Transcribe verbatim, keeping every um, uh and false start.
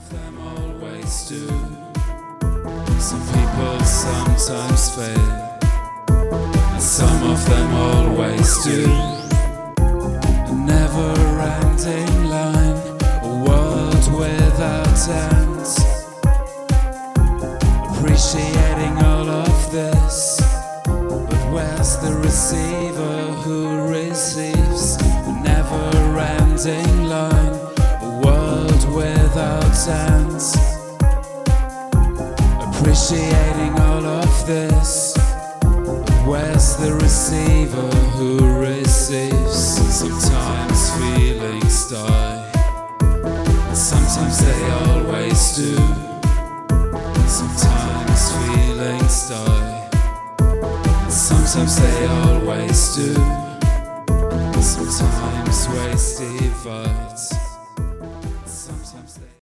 of them always do. Some people sometimes fail, and some of them always do. A never-ending line, a world without end. Appreciating all of this, but where's the receiver who receives? A never-ending line, a world without end. Appreciating all of this, but where's the receiver who receives? Sometimes feelings die, and sometimes they always do. Sometimes feelings die, and sometimes they always do. Sometimes ways divide.